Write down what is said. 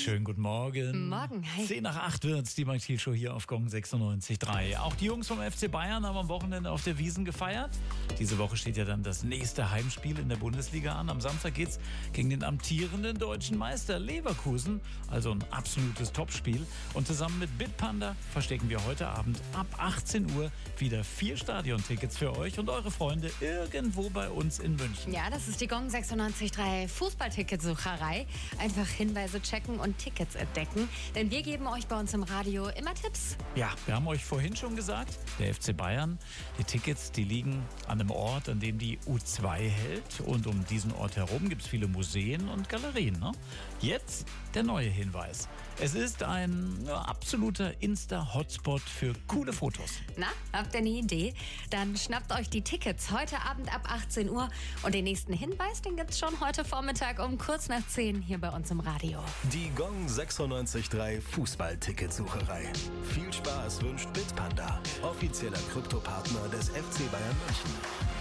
Schönen guten Morgen. Morgen, hi. 7:10 wird's, die Mike Show hier auf Gong 96.3. Auch die Jungs vom FC Bayern haben am Wochenende auf der Wiesn gefeiert. Diese Woche steht ja dann das nächste Heimspiel in der Bundesliga an. Am Samstag geht's gegen den amtierenden deutschen Meister Leverkusen. Also ein absolutes Topspiel. Und zusammen mit Bitpanda verstecken wir heute Abend ab 18 Uhr wieder 4 Stadiontickets für euch und eure Freunde irgendwo bei uns in München. Ja, das ist die Gong 96.3 Fußballticketsucherei. Einfach Hinweise checken und Tickets entdecken. Denn wir geben euch bei uns im Radio immer Tipps. Ja, wir haben euch vorhin schon gesagt, der FC Bayern, die Tickets, die liegen an einem Ort, an dem die U2 hält. Und um diesen Ort herum gibt es viele Museen und Galerien. Ne? Jetzt der neue Hinweis. Es ist ein absoluter Insta-Hotspot für coole Fotos. Na, habt ihr eine Idee? Dann schnappt euch die Tickets heute Abend ab 18 Uhr. Und den nächsten Hinweis, den gibt's schon heute Vormittag um kurz nach 10 hier bei uns im Radio. Die Gong 96.3 Fußballticketsucherei. Viel Spaß wünscht Bitpanda, offizieller Kryptopartner des FC Bayern München.